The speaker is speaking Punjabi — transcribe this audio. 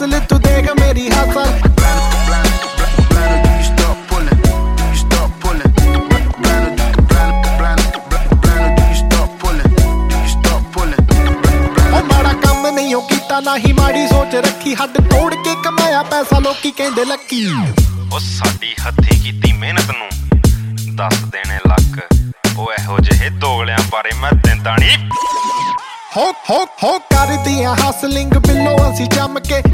ਹਸਲ ਤੂੰ ਦੇਖ ਮੇਰੀ ਹਸਲ ਨਾ ਹੀ ਮਾੜੀ ਸੋਚ ਰੱਖੀ ਹੱਡ ਤੋੜ ਕੇ ਕਮਾਇਆ ਪੈਸਾ ਲੋਕੀ ਕਹਿੰਦੇ ਲੱਕੀ ਉਹ ਸਾਡੀ ਹੱਥੀਂ ਕੀਤੀ ਮਿਹਨਤ ਨੂੰ ਦੱਸ ਦੇਣੇ ਲੱਕ ਉਹ ਇਹੋ ਜਿਹੇ ਦੋਗਲਿਆਂ ਬਾਰੇ ਮੈਂ ਦਿੰਦਾ ਨਹੀਂ ਹੋ ਕਰਦੀਆਂ ਹਸਲਿੰਗ ਬਿੱਲੋ ਅਸੀਂ ਜੰਮ ਕੇ